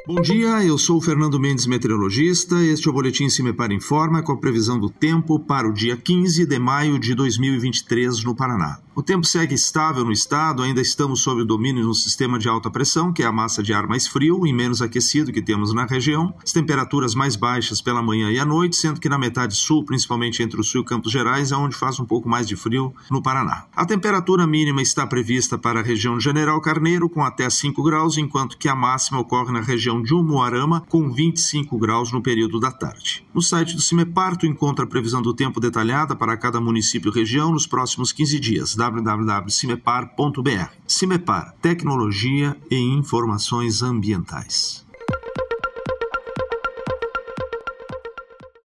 Bom dia, eu sou o Fernando Mendes, meteorologista. Este é o Boletim Cimepar Informa com a previsão do tempo para o dia 15 de maio de 2023 no Paraná. O tempo segue estável no estado, ainda estamos sob o domínio de um sistema de alta pressão, que é a massa de ar mais frio e menos aquecido que temos na região. As temperaturas mais baixas pela manhã e à noite, sendo que na metade sul, principalmente entre o sul e Campos Gerais, é onde faz um pouco mais de frio no Paraná. A temperatura mínima está prevista para a região de General Carneiro, com até 5 graus, enquanto que a máxima ocorre na região de Umuarama, com 25 graus no período da tarde. No site do Cimepar, tu encontra a previsão do tempo detalhada para cada município e região nos próximos 15 dias. www.cimepar.br. Cimepar, tecnologia e informações ambientais.